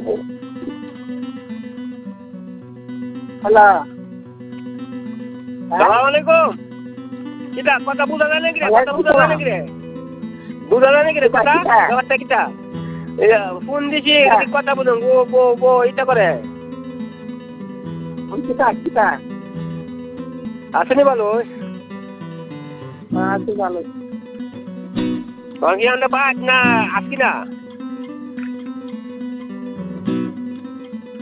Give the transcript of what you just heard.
Hello, সালাম আলাইকুম। কিটা কথা বুঝা যায় নাকি রে? কথা বুঝা যায় নাকি রে? বুঝা যায় নাকি রে কথা? ব্যাপারটা কিটা? ফোন দিছি কথা বুঝুন গো গো গো এটা করে। কিতা কিতা আসেনি ভালো? আছে ভালো। কি আনতে পাস না আসকি না?